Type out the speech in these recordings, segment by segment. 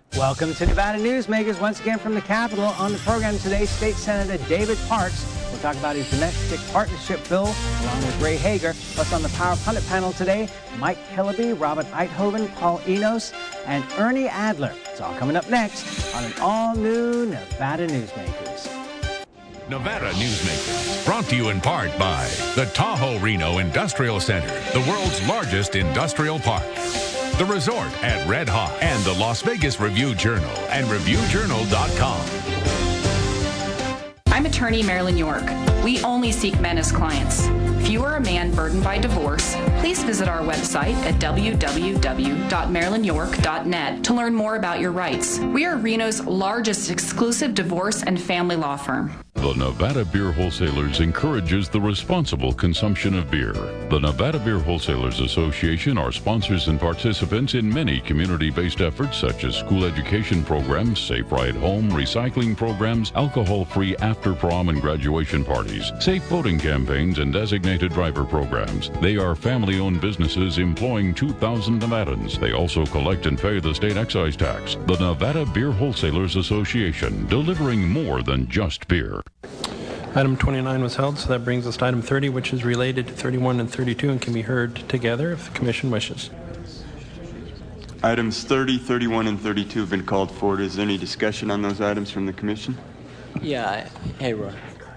Welcome to Nevada Newsmakers, once again from the Capitol. On the program today, State Senator David Parks will talk about his domestic partnership bill, along with Ray Hager. Plus on the Power Pundit panel today, Mike Hillaby, Robert Eidhoven, Paul Enos, and Ernie Adler. It's all coming up next on an all-new Nevada Newsmakers. Nevada Newsmakers, brought to you in part by the Tahoe Reno Industrial Center, the world's largest industrial park. The Resort at Red Hawk, and the Las Vegas Review-Journal and ReviewJournal.com. I'm attorney Marilyn York. We only seek men as clients. If you are a man burdened by divorce, please visit our website at www.marilynyork.net to learn more about your rights. We are Reno's largest exclusive divorce and family law firm. The Nevada Beer Wholesalers encourages the responsible consumption of beer. The Nevada Beer Wholesalers Association are sponsors and participants in many community-based efforts such as school education programs, safe ride home, recycling programs, alcohol-free after-prom and graduation parties, safe voting campaigns, and designated driver programs. They are family-owned businesses employing 2,000 Nevadans. They also collect and pay the state excise tax. The Nevada Beer Wholesalers Association, delivering more than just beer. Item 29 was held, so that brings us to item 30, which is related to 31 and 32 and can be heard together if the Commission wishes. Items 30, 31, and 32 have been called forward. Is there any discussion on those items from the Commission? Yeah. Hey, Roy.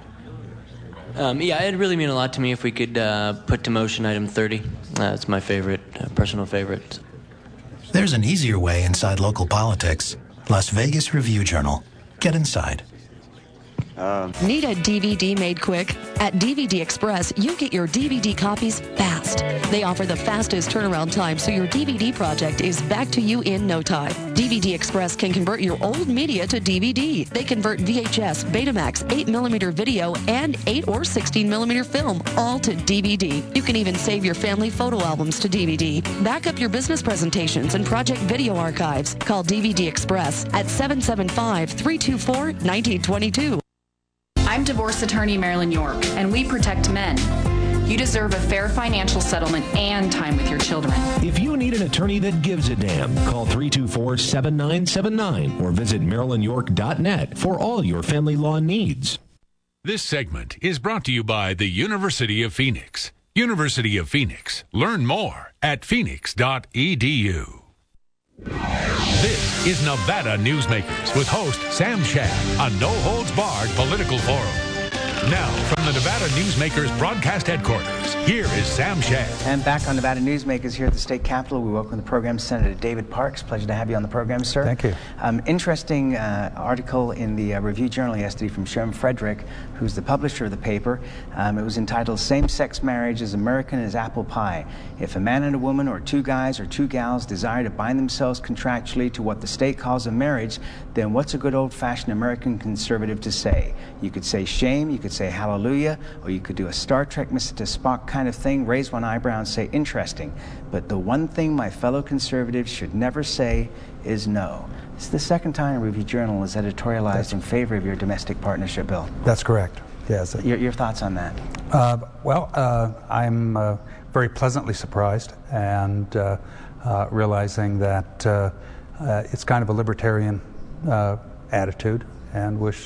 It'd really mean a lot to me if we could put to motion item 30. It's my favorite, personal favorite. There's an easier way inside local politics. Las Vegas Review-Journal. Get inside. Need a DVD made quick? At DVD Express, you get your DVD copies fast. They offer the fastest turnaround time, so your DVD project is back to you in no time. DVD Express can convert your old media to DVD. They convert VHS, Betamax, 8mm video, and 8 or 16mm film, all to DVD. You can even save your family photo albums to DVD. Back up your business presentations and project video archives. Call DVD Express at 775-324-1922. I'm divorce attorney Marilyn York, and we protect men. You deserve a fair financial settlement and time with your children. If you need an attorney that gives a damn, call 324-7979 or visit MarilynYork.net for all your family law needs. This segment is brought to you by the University of Phoenix. University of Phoenix. Learn more at phoenix.edu. This is Nevada Newsmakers with host Sam Shad, a no-holds-barred political forum. Now, from the Nevada Newsmakers broadcast headquarters, here is Sam Shad. And back on Nevada Newsmakers here at the State Capitol, we welcome the program Senator David Parks. Pleasure to have you on the program, sir. Thank you. Interesting article in the Review-Journal yesterday from Sherm Frederick, who's the publisher of the paper. It was entitled, Same-Sex Marriage is American as Apple Pie. If a man and a woman, or two guys or two gals, desire to bind themselves contractually to what the state calls a marriage, then what's a good old-fashioned American conservative to say? You could say shame, you could say hallelujah, or you could do a Star Trek Mr. Spock kind of thing, raise one eyebrow and say interesting. But the one thing my fellow conservatives should never say is no. It's the second time Review-Journal has editorialized in favor of your domestic partnership bill. That's correct. Yes. Your thoughts on that? I'm very pleasantly surprised and realizing that it's kind of a libertarian attitude, and was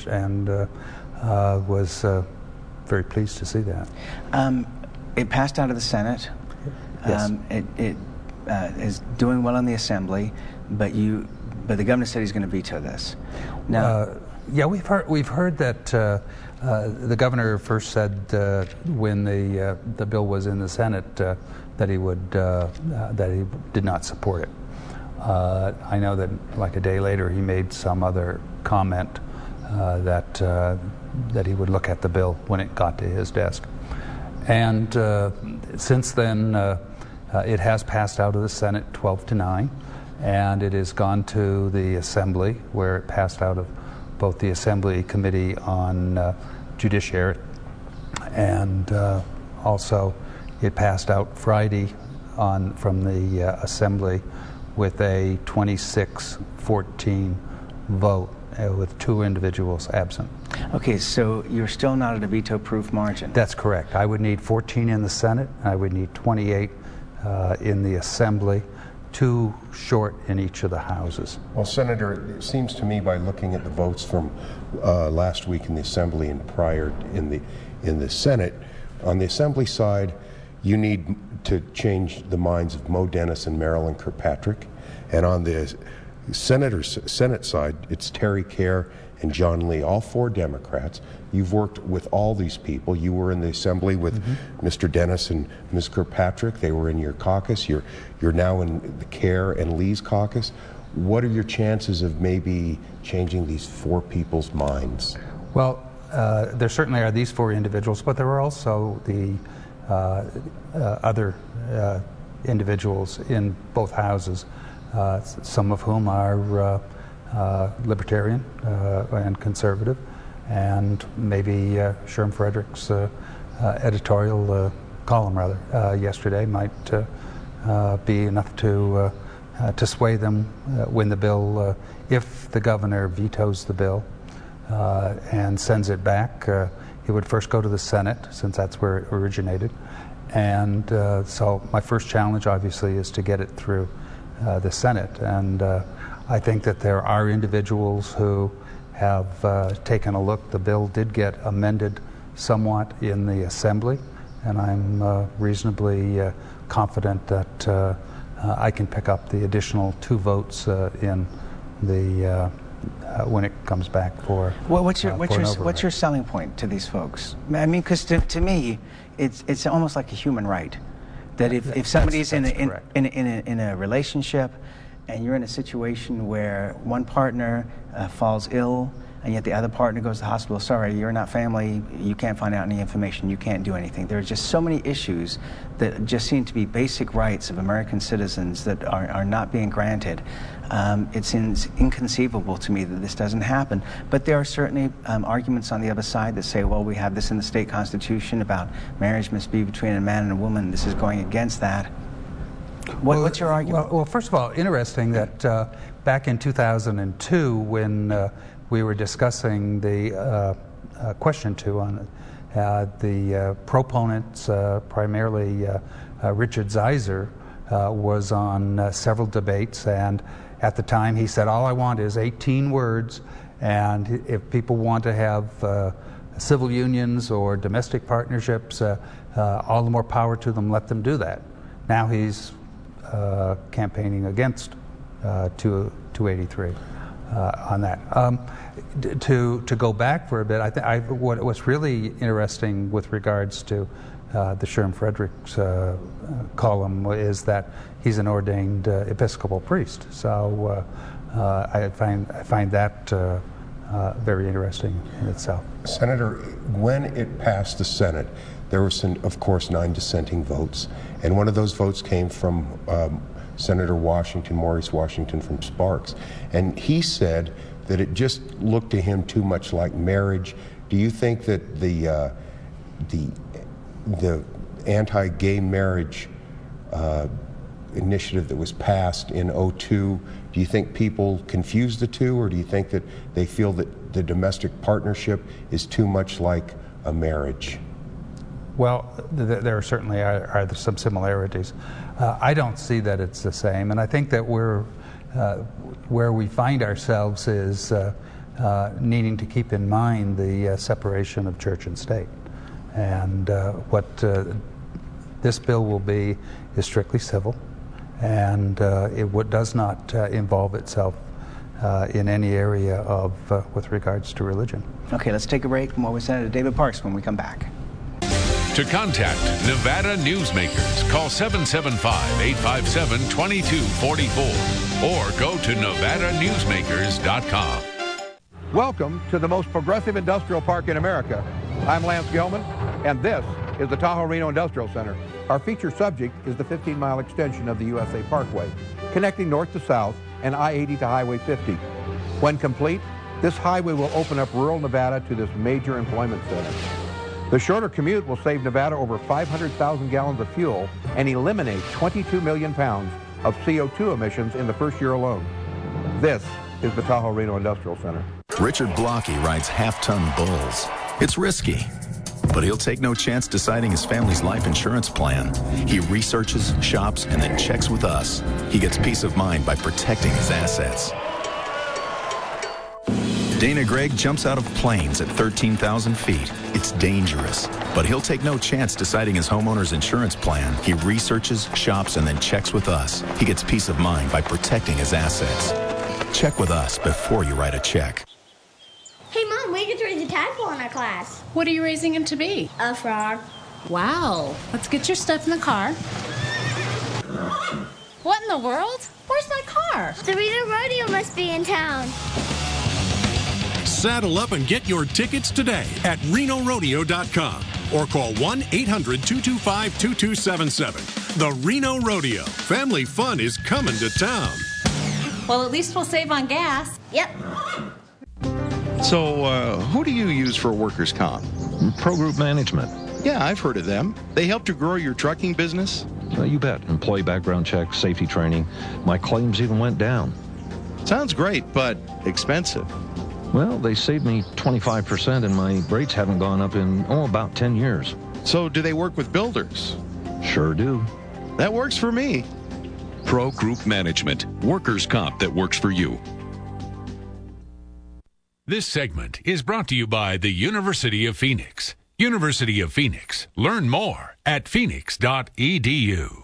very pleased to see that. It passed out of the Senate. Yes. It is doing well in the Assembly, but the governor said he's going to veto this. Now, we've heard that the governor first said when the bill was in the Senate that he did not support it. I know that like a day later he made some other comment that he would look at the bill when it got to his desk. And since then, it has passed out of the Senate 12-9, and it has gone to the Assembly, where it passed out of both the Assembly Committee on Judiciary, and also it passed out Friday from the Assembly with a 26-14 vote with 2 individuals absent. Okay, so you're still not at a veto-proof margin. That's correct. I would need 14 in the Senate. I would need 28 in the Assembly too short in each of the houses. Well, Senator, it seems to me by looking at the votes from last week in the Assembly and prior in the Senate, on the Assembly side, you need to change the minds of Mo Dennis and Marilyn Kirkpatrick, and on the Senate side, it's Terry Kerr and John Lee, all 4 Democrats. You've worked with all these people. You were in the Assembly with Mr. Dennis and Ms. Kirkpatrick. They were in your caucus. You're now in the Kerr and Lee's caucus. What are your chances of maybe changing these 4 people's minds? Well, there certainly are these 4 individuals, but there are also the other individuals in both houses, some of whom are libertarian and conservative, and maybe Sherm Frederick's editorial column yesterday might be enough to sway them when the bill, if the governor vetoes the bill and sends it back. It would first go to the Senate, since that's where it originated, and so my first challenge obviously is to get it through the Senate, and I think that there are individuals who have taken a look. The bill did get amended somewhat in the Assembly, and I'm reasonably confident that I can pick up the additional 2 votes in the when it comes back for. Well, what's your selling point to these folks? I mean, because to me, it's almost like a human right that if somebody's in a relationship, and you're in a situation where one partner falls ill, and yet the other partner goes to the hospital, sorry, you're not family, you can't find out any information, you can't do anything. There are just so many issues that just seem to be basic rights of American citizens that are not being granted. It seems inconceivable to me that this doesn't happen. But there are certainly arguments on the other side that say, well, we have this in the state constitution about marriage must be between a man and a woman. This is going against that. What's your argument? Well, first of all, interesting that back in 2002, when we were discussing the question 2 on the proponents, primarily Richard Zeiser, was on several debates, and at the time he said, all I want is 18 words, and if people want to have civil unions or domestic partnerships, all the more power to them, let them do that. Now he's campaigning against 283 on that. To go back for a bit, what's really interesting with regards to the Sherm Frederick's column is that he's an ordained Episcopal priest. So I find that very interesting in itself. Senator, when it passed the Senate, there were, of course, 9 dissenting votes, and one of those votes came from Senator Maurice Washington from Sparks, and he said that it just looked to him too much like marriage. Do you think that the anti-gay marriage initiative that was passed in 2002, do you think people confuse the two, or do you think that they feel that the domestic partnership is too much like a marriage? Well, there certainly are some similarities. I don't see that it's the same, and I think that where we find ourselves is needing to keep in mind the separation of church and state. And what this bill will be is strictly civil, and it does not involve itself in any area of with regards to religion. Okay, let's take a break. More with Senator David Parks when we come back. To contact Nevada Newsmakers, call 775-857-2244 or go to NevadaNewsmakers.com. Welcome to the most progressive industrial park in America. I'm Lance Gilman, and this is the Tahoe Reno Industrial Center. Our feature subject is the 15-mile extension of the USA Parkway, connecting north to south and I-80 to Highway 50. When complete, this highway will open up rural Nevada to this major employment center. The shorter commute will save Nevada over 500,000 gallons of fuel and eliminate 22 million pounds of CO2 emissions in the first year alone. This is the Tahoe Reno Industrial Center. Richard Blocky rides half-ton bulls. It's risky, but he'll take no chance deciding his family's life insurance plan. He researches, shops, and then checks with us. He gets peace of mind by protecting his assets. Dana Gregg jumps out of planes at 13,000 feet. It's dangerous, but he'll take no chance deciding his homeowner's insurance plan. He researches, shops, and then checks with us. He gets peace of mind by protecting his assets. Check with us before you write a check. Hey, Mom, we get to raise a tadpole in our class. What are you raising him to be? A frog. Wow. Let's get your stuff in the car. What in the world? Where's my car? The Reno Rodeo must be in town. Saddle up and get your tickets today at RenoRodeo.com or call 1-800-225-2277. The Reno Rodeo. Family fun is coming to town. Well, at least we'll save on gas. Yep. So, who do you use for workers' comp? Pro Group Management. Yeah, I've heard of them. They helped you grow your trucking business? You bet. Employee background check, safety training. My claims even went down. Sounds great, but expensive. Well, they saved me 25% and my rates haven't gone up in, about 10 years. So do they work with builders? Sure do. That works for me. Pro Group Management. Workers' comp that works for you. This segment is brought to you by the University of Phoenix. University of Phoenix. Learn more at phoenix.edu.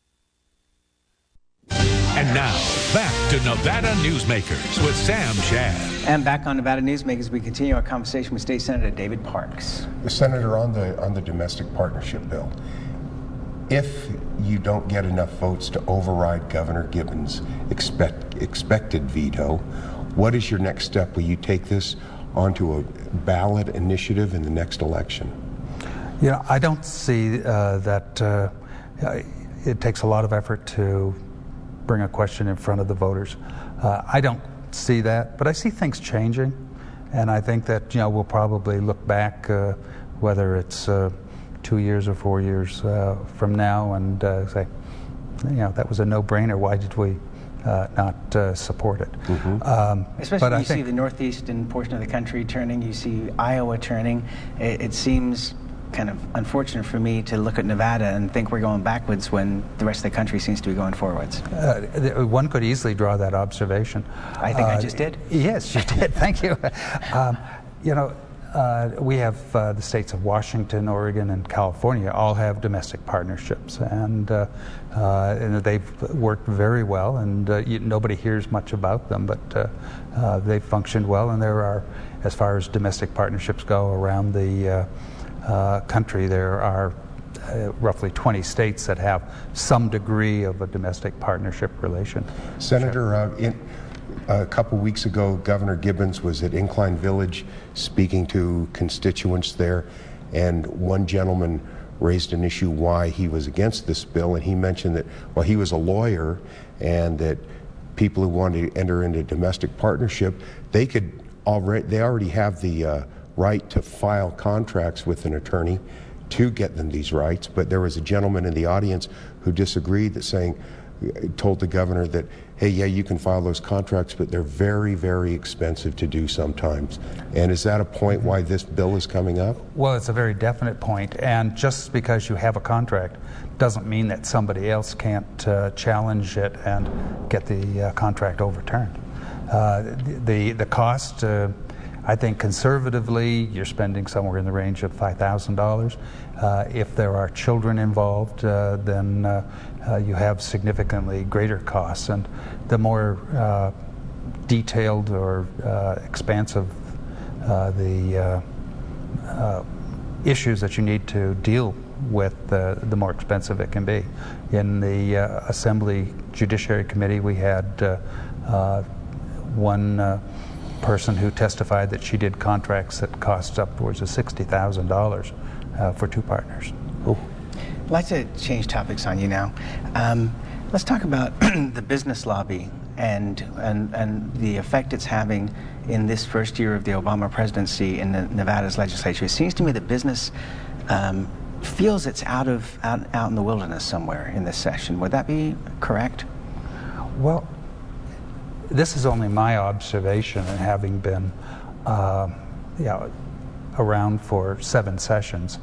And now, back to Nevada Newsmakers with Sam Shad. And back on Nevada Newsmakers, we continue our conversation with State Senator David Parks. Senator, on the domestic partnership bill, if you don't get enough votes to override Governor Gibbons' expected veto, what is your next step? Will you take this onto a ballot initiative in the next election? Yeah, I don't see that it takes a lot of effort to bring a question in front of the voters. I don't see that, but I see things changing, and I think that we'll probably look back, whether it's 2 years or 4 years from now, and say, that was a no-brainer. Why did we not support it? Especially when you see the northeastern portion of the country turning, you see Iowa turning. It seems kind of unfortunate for me to look at Nevada and think we're going backwards when the rest of the country seems to be going forwards. One could easily draw that observation. I think I just did. Yes, you did. Thank you. We have the states of Washington, Oregon, and California all have domestic partnerships, and they've worked very well, and nobody hears much about them, but they've functioned well, and there are, as far as domestic partnerships go around the country, there are roughly 20 states that have some degree of a domestic partnership relation. Senator, a couple weeks ago, Governor Gibbons was at Incline Village speaking to constituents there, and one gentleman raised an issue why he was against this bill, and he mentioned that, well, he was a lawyer, and that people who wanted to enter into domestic partnership, they already have the right to file contracts with an attorney to get them these rights. But there was a gentleman in the audience who disagreed, told the governor that, hey, yeah, you can file those contracts, but they're very, very expensive to do sometimes. And is that a point why this bill is coming up? Well, it's a very definite point, and just because you have a contract doesn't mean that somebody else can't challenge it and get the contract overturned. The cost, I think conservatively, you're spending somewhere in the range of $5,000. If there are children involved, then you have significantly greater costs. And the more detailed or expansive the issues that you need to deal with, the more expensive it can be. In the Assembly Judiciary Committee, we had one person who testified that she did contracts that cost upwards of $60,000 for two partners. Ooh. I'd like to change topics on you now. Let's talk about the business lobby and the effect it's having in this first year of the Obama presidency in Nevada's legislature. It seems to me that business feels it's out in the wilderness somewhere in this session. Would that be correct? Well, this is only my observation, and having been around for 7 sessions.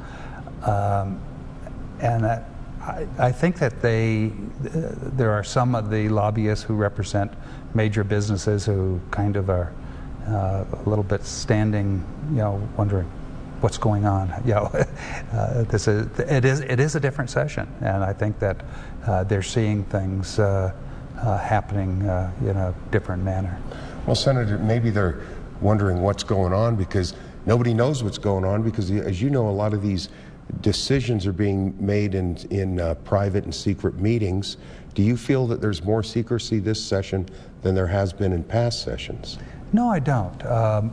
And I think that there are some of the lobbyists who represent major businesses who kind of are a little bit standing, wondering what's going on. It is a different session, and I think that they're seeing things happening in a different manner. Well, Senator, maybe they're wondering what's going on because nobody knows what's going on because, as you know, a lot of these decisions are being made in private and secret meetings. Do you feel that there's more secrecy this session than there has been in past sessions? No, I don't.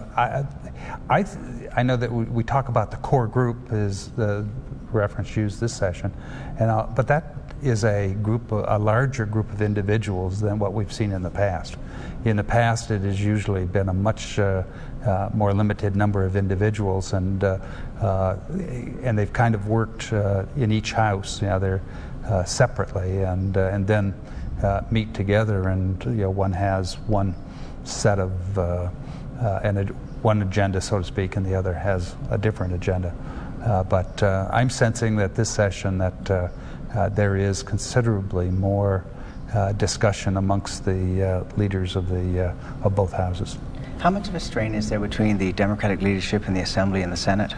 I know that we talk about the core group is the reference used this session, but that is a larger group of individuals than what we've seen in the past. In the past, it has usually been a much more limited number of individuals, and they've kind of worked in each house. They're separately, and then meet together, and one has one set of one agenda, so to speak, and the other has a different agenda. But I'm sensing that this session that there is considerably more discussion amongst the leaders of both houses. How much of a strain is there between the Democratic leadership in the Assembly and the Senate?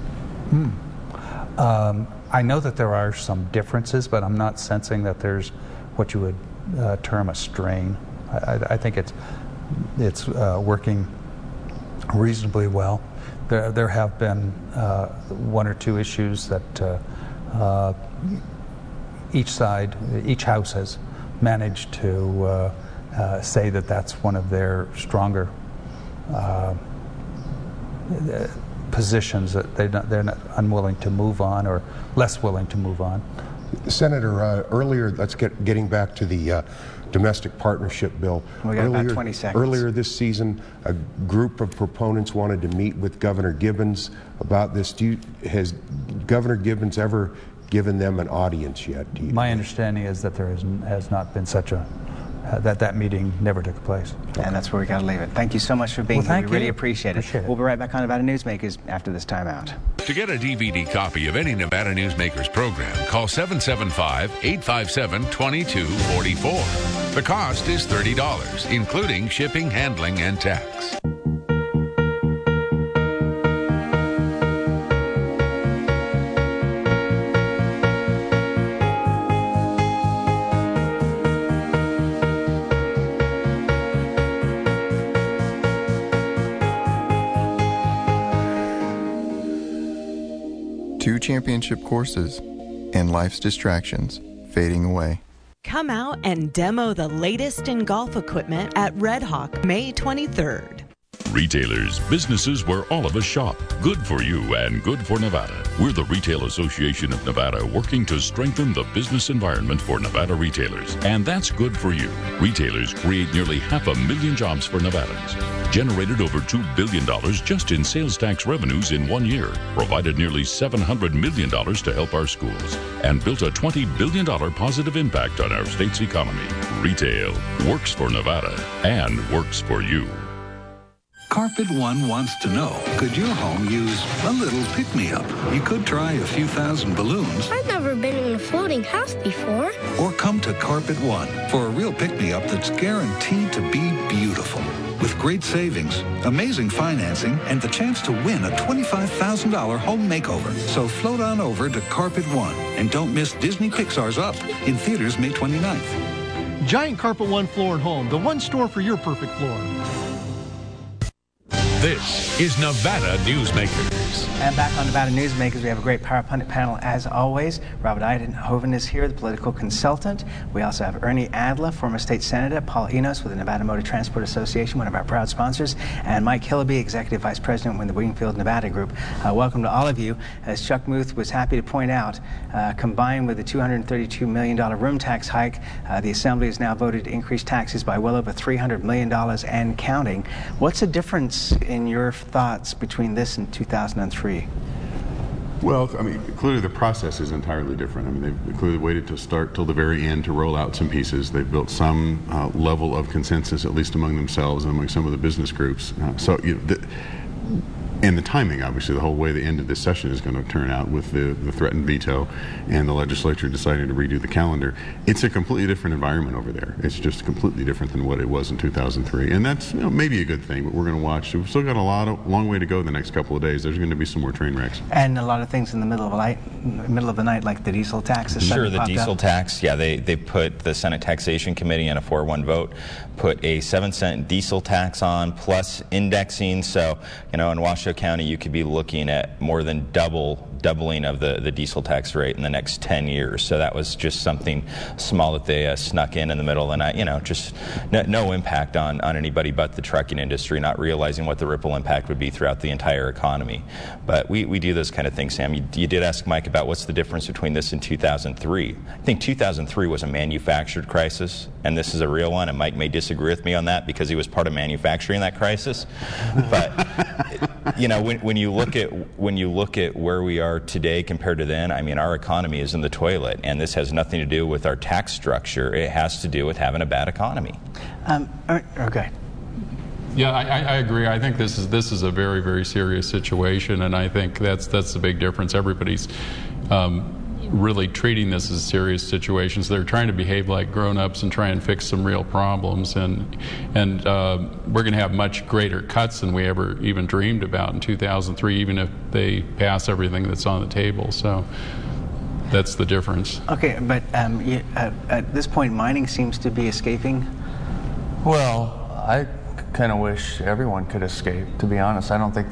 I know that there are some differences, but I'm not sensing that there's what you would term a strain. I think it's working reasonably well. There have been one or two issues that each house has managed to say that that's one of their stronger positions that they're not unwilling to move on or less willing to move on. Senator, earlier, getting back to the domestic partnership bill. We got about 20 seconds. Earlier this season, a group of proponents wanted to meet with Governor Gibbons about this. Has Governor Gibbons ever given them an audience yet? My understanding is that there has not been such a that meeting never took place. And that's where we got to leave it. Thank you so much for being here. We really appreciate it. We'll be right back on Nevada Newsmakers after this timeout. To get a DVD copy of any Nevada Newsmakers program, call 775-857-2244. The cost is $30, including shipping, handling, and tax. Two championship courses and life's distractions fading away. Come out and demo the latest in golf equipment at Red Hawk May 23rd. Retailers, businesses where all of us shop. Good for you and good for Nevada. We're the Retail Association of Nevada, working to strengthen the business environment for Nevada retailers. And that's good for you. Retailers create nearly 500,000 jobs for Nevadans, generated over $2 billion just in sales tax revenues in 1 year, provided nearly $700 million to help our schools, and built a $20 billion positive impact on our state's economy. Retail works for Nevada and works for you. Carpet One wants to know, could your home use a little pick-me-up? You could try a few thousand balloons. I've never been in a floating house before. Or come to Carpet One for a real pick-me-up that's guaranteed to be beautiful. With great savings, amazing financing, and the chance to win a $25,000 home makeover. So float on over to Carpet One and don't miss Disney Pixar's Up in theaters May 29th. Giant Carpet One Floor and Home, the one store for your perfect floor. This is Nevada Newsmakers. And back on Nevada Newsmakers, we have a great Power Pundit panel as always. Robert Eidhoven is here, the political consultant. We also have Ernie Adler, former state senator, Paul Enos with the Nevada Motor Transport Association, one of our proud sponsors, and Mike Hillaby, executive vice president with the Wingfield Nevada Group. Welcome to all of you. As Chuck Muth was happy to point out, combined with the $232 million room tax hike, the Assembly has now voted to increase taxes by well over $300 million and counting. What's the difference in your thoughts between this and 2003? Well, I mean, clearly the process is entirely different. I mean, they've clearly waited to start till the very end to roll out some pieces. They've built some level of consensus, at least among themselves and among some of the business groups. And and the timing, obviously, the whole way the end of this session is going to turn out with the threatened veto and the legislature deciding to redo the calendar. It's a completely different environment over there. It's just completely different than what it was in 2003. And that's maybe a good thing, but we're going to watch. We've still got a long way to go the next couple of days. There's going to be some more train wrecks. And a lot of things in the middle of the night, like the diesel tax. Sure, the diesel tax. Yeah, they put the Senate Taxation Committee in a 4-1 vote, put a 7-cent diesel tax on plus indexing. So, in Washoe County, you could be looking at more than doubling of the diesel tax rate in the next 10 years. So that was just something small that they snuck in the middle of the night. Just no impact on anybody but the trucking industry, not realizing what the ripple impact would be throughout the entire economy. But we do those kind of things, Sam. You did ask Mike about what's the difference between this and 2003. I think 2003 was a manufactured crisis, and this is a real one, and Mike may disagree with me on that because he was part of manufacturing that crisis. But when you look at where we are today compared to then, I mean, our economy is in the toilet, and this has nothing to do with our tax structure. It has to do with having a bad economy. Okay. Yeah, I agree. I think this is a very, very serious situation, and I think that's the big difference. Everybody's really treating this as serious situations. They're trying to behave like grown-ups and try and fix some real problems, and we're going to have much greater cuts than we ever even dreamed about in 2003, even if they pass everything that's on the table. So that's the difference. Okay, but at this point, mining seems to be escaping. Well, I kind of wish everyone could escape, to be honest. I don't think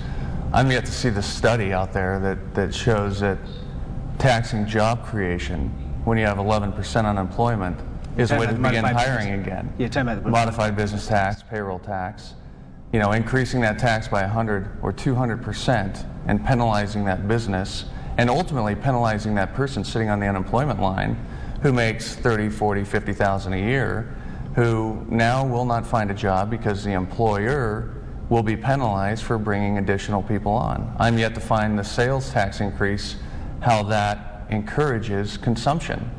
I'm yet to see the study out there that shows that taxing job creation when you have 11% unemployment is a way to begin hiring again. You're talking about the modified business tax, payroll tax, increasing that tax by 100 or 200% and penalizing that business and ultimately penalizing that person sitting on the unemployment line who makes 30, 40, 50,000 a year, who now will not find a job because the employer will be penalized for bringing additional people on. I'm yet to find the sales tax increase, how that encourages consumption.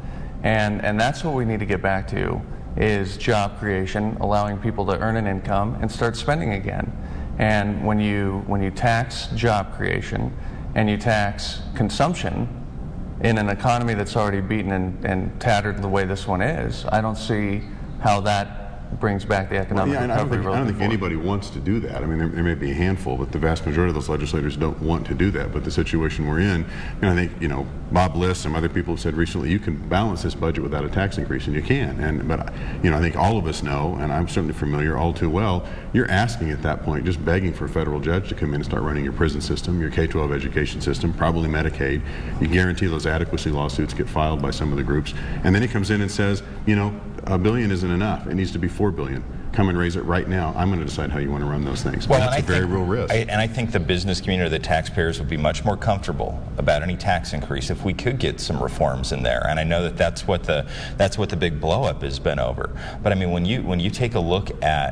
And that's what we need to get back to, is job creation, allowing people to earn an income and start spending again. And when you tax job creation and you tax consumption in an economy that's already beaten and tattered the way this one is, I don't see how that brings back the economic recovery. I don't think anybody wants to do that. I mean, there may be a handful, but the vast majority of those legislators don't want to do that. But the situation we're in, I think, Bob Liss, some other people have said recently, you can balance this budget without a tax increase, and you can. But I think all of us know, and I'm certainly familiar all too well, you're asking at that point, just begging for a federal judge to come in and start running your prison system, your K-12 education system, probably Medicaid. You guarantee those adequacy lawsuits get filed by some of the groups, and then he comes in and says, $1 billion isn't enough. It needs to be $4 billion. Come and raise it right now. I'm going to decide how you want to run those things. Well, that's a very real risk. And I think the business community or the taxpayers would be much more comfortable about any tax increase if we could get some reforms in there. And I know that's what the big blow-up has been over. But I mean, when you take a look at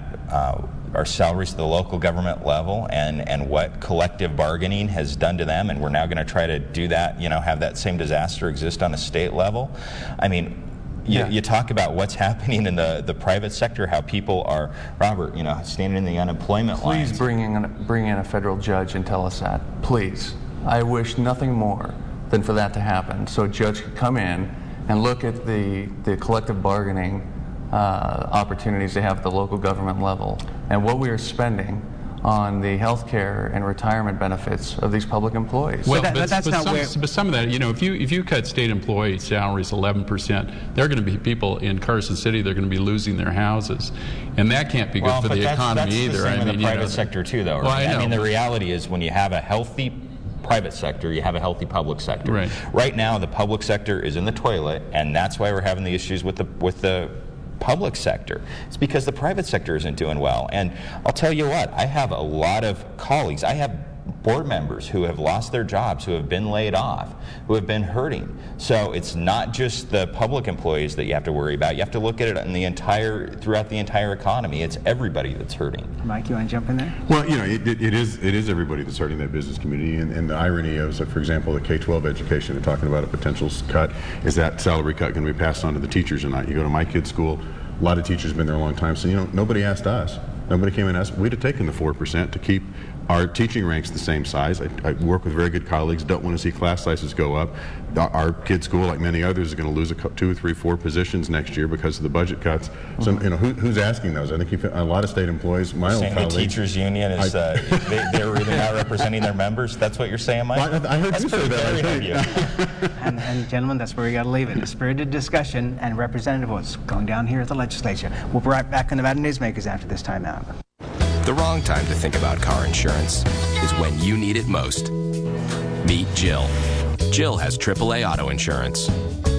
our salaries at the local government level and what collective bargaining has done to them, and we're now going to try to do that, have that same disaster exist on a state level. I mean, you talk about what's happening in the private sector, how people are, Robert, standing in the unemployment lines. Please bring in a federal judge and tell us that. Please. I wish nothing more than for that to happen, so a judge could come in and look at the collective bargaining opportunities they have at the local government level and what we are spending on the health care and retirement benefits of these public employees. Well, but some of that, if you cut state employee salaries 11%, there are going to be people in Carson City that are going to be losing their houses, and that can't be good for the economy either. That's the same in the private sector too, though. Right? I mean, the reality is when you have a healthy private sector, you have a healthy public sector. Right now, the public sector is in the toilet, and that's why we're having the issues with the public sector. It's because the private sector isn't doing well. And I'll tell you what, I have a lot of colleagues, I have board members who have lost their jobs, who have been laid off, who have been hurting. So it's not just the public employees that you have to worry about. You have to look at it in throughout the entire economy. It's everybody that's hurting. Mike, you want to jump in there? Well, it is everybody that's hurting that business community. And the irony of, for example, the K-12 education, they're talking about a potential cut. Is that salary cut going to be passed on to the teachers or not? You go to my kid's school, a lot of teachers have been there a long time, so nobody asked us. Nobody came and asked. We'd have taken the 4% to keep Our teaching ranks the same size. I work with very good colleagues, don't want to see class sizes go up. Our kids' school, like many others, is going to lose 2, 3, 4 positions next year because of the budget cuts. So, who's asking those? I think a lot of state employees, my own colleagues. The teachers union is, they're really not representing their members? That's what you're saying, Mike? Well, I heard you say that. And gentlemen, that's where we got to leave it. A spirited discussion and representative votes going down here at the legislature. We'll be right back on Nevada Newsmakers after this time out. The wrong time to think about car insurance is when you need it most. Meet Jill. Jill has AAA auto insurance.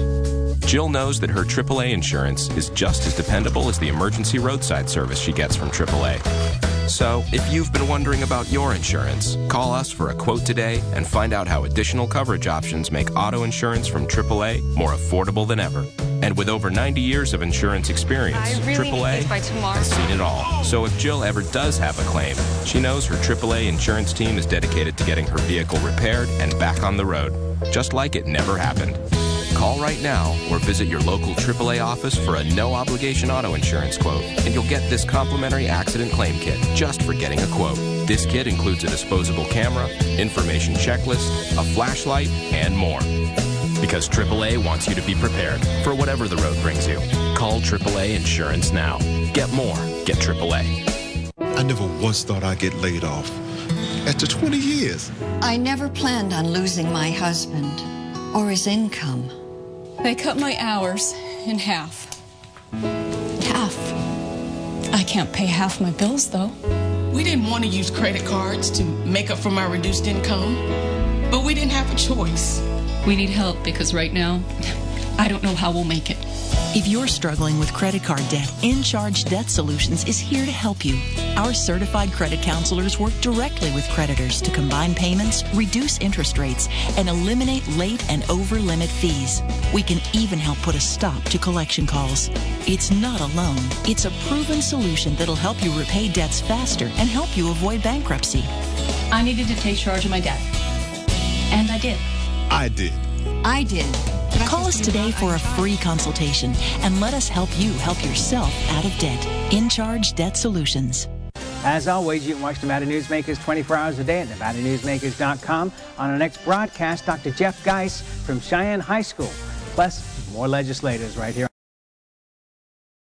Jill knows that her AAA insurance is just as dependable as the emergency roadside service she gets from AAA. So, if you've been wondering about your insurance, call us for a quote today and find out how additional coverage options make auto insurance from AAA more affordable than ever. And with over 90 years of insurance experience, AAA has seen it all. So if Jill ever does have a claim, she knows her AAA insurance team is dedicated to getting her vehicle repaired and back on the road, just like it never happened. Call right now or visit your local AAA office for a no-obligation auto insurance quote, and you'll get this complimentary accident claim kit just for getting a quote. This kit includes a disposable camera, information checklist, a flashlight, and more. Because AAA wants you to be prepared for whatever the road brings you. Call AAA Insurance now. Get more. Get AAA. I never once thought I'd get laid off. After 20 years. I never planned on losing my husband or his income. They cut my hours in half. Half? I can't pay half my bills, though. We didn't want to use credit cards to make up for my reduced income, but we didn't have a choice. We need help because right now, I don't know how we'll make it. If you're struggling with credit card debt, In Charge Debt Solutions is here to help you. Our certified credit counselors work directly with creditors to combine payments, reduce interest rates, and eliminate late and over-limit fees. We can even help put a stop to collection calls. It's not a loan. It's a proven solution that'll help you repay debts faster and help you avoid bankruptcy. I needed to take charge of my debt. And I did. I did. I did. Call us today for a free consultation and let us help you help yourself out of debt. In Charge Debt Solutions. As always, you can watch Nevada Newsmakers 24 hours a day at NevadaNewsmakers.com. On our next broadcast, Dr. Jeff Geis from Cheyenne High School. Plus, more legislators right here.